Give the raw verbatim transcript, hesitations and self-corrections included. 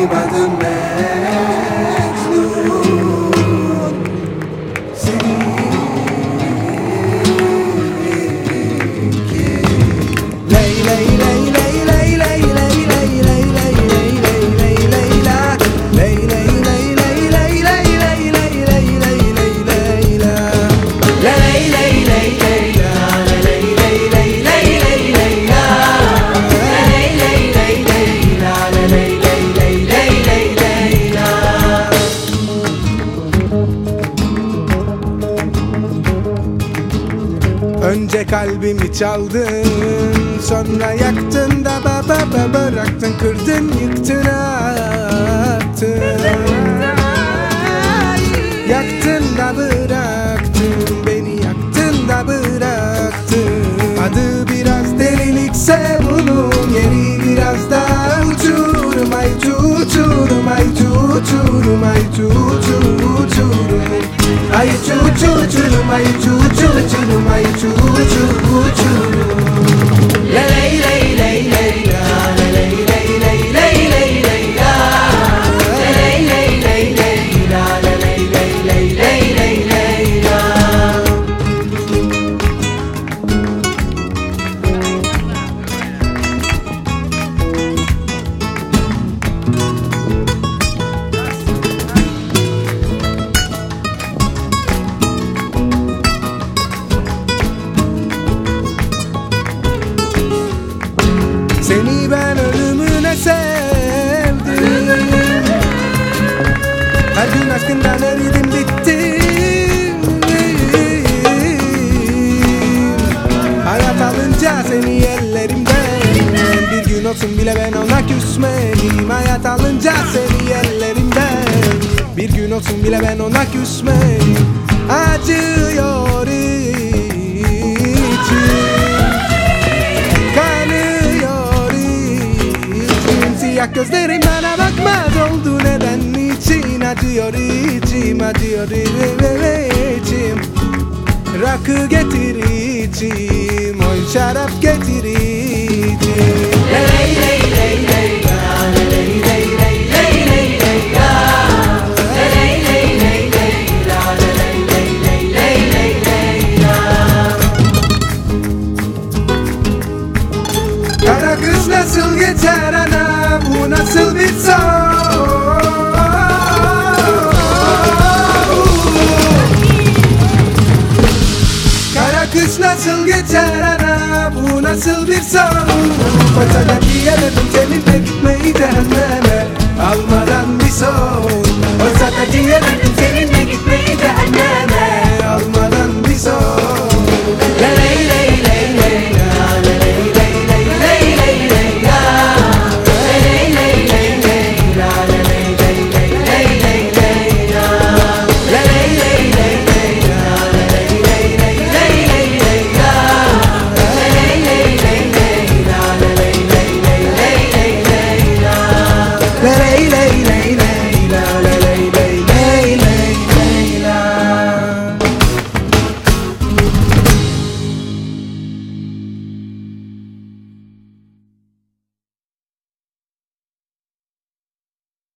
benim adım Mecnun. Seninki Ley ley ley ley ley ley ley ley ley ley ley ley ley leyla Ley ley ley ley ley ley ley ley ley ley ley leyla Ley ley ley leyla Ley ley ley ley ley leyla Ley ley ley leyla Ley ley ley ley ley leyla Önce kalbimi çaldın, sonra yaktın da baba baba bıraktın, kırdın, yıktın, attın. Yaktın da bıraktın, beni yaktın da bıraktın. Adı biraz delilikse bunun, yeri biraz daha uçurum, ay uçurum, ay uçurum, ay uçurum. Ay uçurum, ay uçurum, ay uçurum. Ley ley ley leyla, ley ley ley ley ley leyla, ley ley ley leyla, ley ley ley ley ley leyla. Seni ben ölümüne sevdim. Her gün aşkından eridim bittim. Hayat alınca seni ellerimden, bir gün olsun bile ben ona küsmedim. Hayat alınca seni ellerimden, bir gün olsun bile ben ona küsmedim. Acıyor içim, siyah gözlerim bana bakmaz oldu, neden niçin? Acıyor içim, acıyor içim. Rakı getir içim, oy şarap getir içim. Ley ley ley leyla, ley ley ley ley ley leyla, ley ley ley leyla, ley ley ley ley ley leyla. Kara kış nasıl geçer ana? Bu nasıl bir son? Kara kış nasıl geçer ana? Bu nasıl bir son? Oysa da diyemedim seninle gitmeyi cehenneme, almadan bir son. Oysa da diyemedim